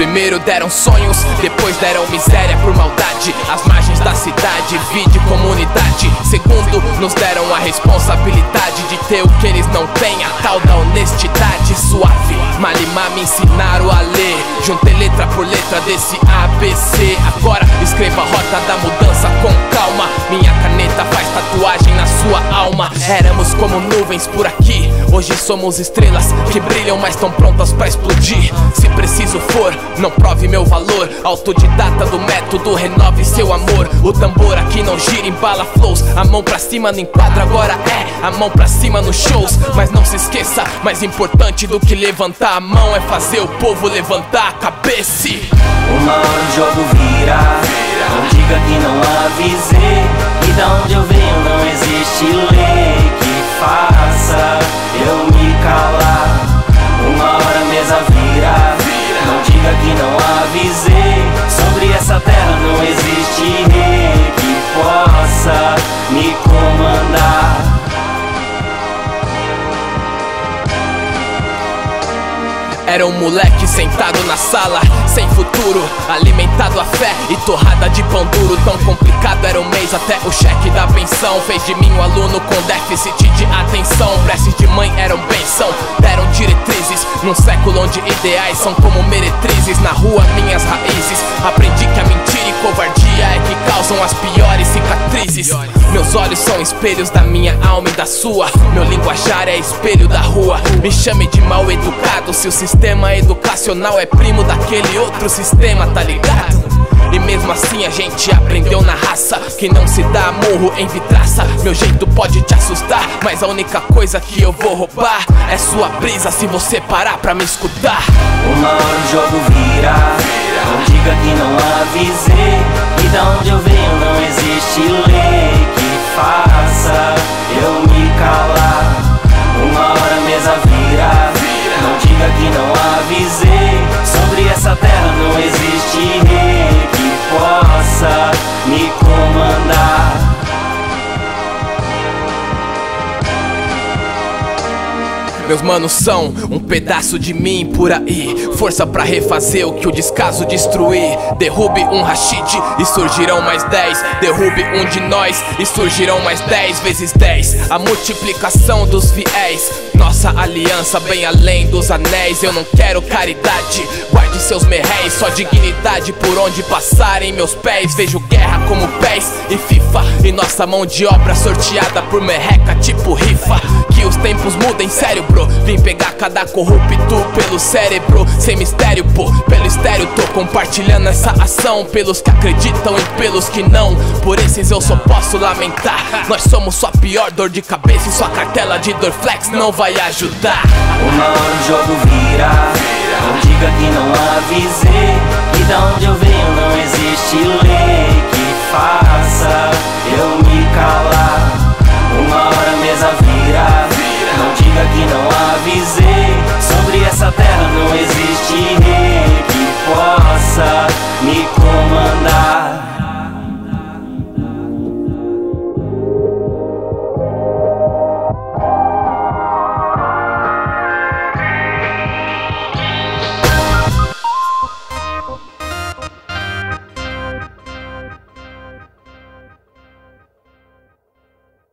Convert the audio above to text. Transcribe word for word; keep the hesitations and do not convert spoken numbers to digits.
Primeiro deram sonhos, depois deram miséria por maldade. As margens da cidade, vide comunidade. Segundo, nos deram a responsabilidade de ter o que eles não têm, a tal da honestidade suave. Malimar me ensinaram a ler, juntei letra por letra desse A B C. Agora escreva a rota da mudança com calma. Minha caneta faz tatuagem na sua alma. Éramos como nuvens por aqui, hoje somos estrelas que brilham, mas tão prontas pra explodir. Se preciso for, não prove meu valor. Autodidata do método, renove seu amor. O tambor aqui não gira, embala flows. A mão pra cima no enquadro agora é a mão pra cima nos shows. Mas não se esqueça, mais importante do que levantar a mão é fazer o povo levantar a cabeça. Uma hora o jogo vira, não diga que não avisei. E da onde eu venho não existe lei que faça eu me calar. Uma hora a mesa vira, não diga que não avisei. Sobre essa terra não existe rei que possa me comandar. Era um moleque sentado na sala, sem futuro, alimentado a fé e torrada de pão duro. Tão complicado era o mês até o cheque da pensão. Fez de mim um aluno com déficit de atenção. Preces de mãe eram benção, deram diretrizes num século onde ideais são como meretrizes. Na rua minhas raízes, aprendi que a mentira e covardia é que causam as piores cicatrizes. Meus olhos são espelhos da minha alma e da sua. Meu linguajar é espelho da rua. Me chame de mal educado se o sistema Sistema educacional é primo daquele outro sistema, tá ligado? E mesmo assim a gente aprendeu na raça que não se dá murro em vitraça. Meu jeito pode te assustar, mas a única coisa que eu vou roubar é sua brisa se você parar pra me escutar. Uma hora o jogo vira, não diga que não avisei. E da onde eu venho não existe lei que faça eu me calar. Uma hora a mesa vira, não diga que não avisei. Sobre essa terra não existe rei que possa me comandar. Meus manos são um pedaço de mim por aí. Força pra refazer o que o descaso destruir. Derrube um Rashid e surgirão mais dez. Derrube um de nós e surgirão mais dez vezes dez. A multiplicação dos fiéis, nossa aliança bem além dos anéis. Eu não quero caridade, guarde seus merréis. Só dignidade por onde passarem meus pés. Vejo guerra como pés e FIFA, e nossa mão de obra sorteada por merreca tipo rifa. Que os tempos mudem, sério bro. Vim pegar cada corrupto pelo cérebro. Sem mistério pô, pelo estéreo tô compartilhando essa ação. Pelos que acreditam e pelos que não, por esses eu só posso lamentar. Nós somos sua pior dor de cabeça e sua cartela de Dorflex não vai ajudar. Uma hora o jogo vira, não diga que não avisei. E da onde eu venho não existe lei que faça eu me calar. Uma hora a mesa vira, não diga que não avisei. Sobre essa terra não existe rei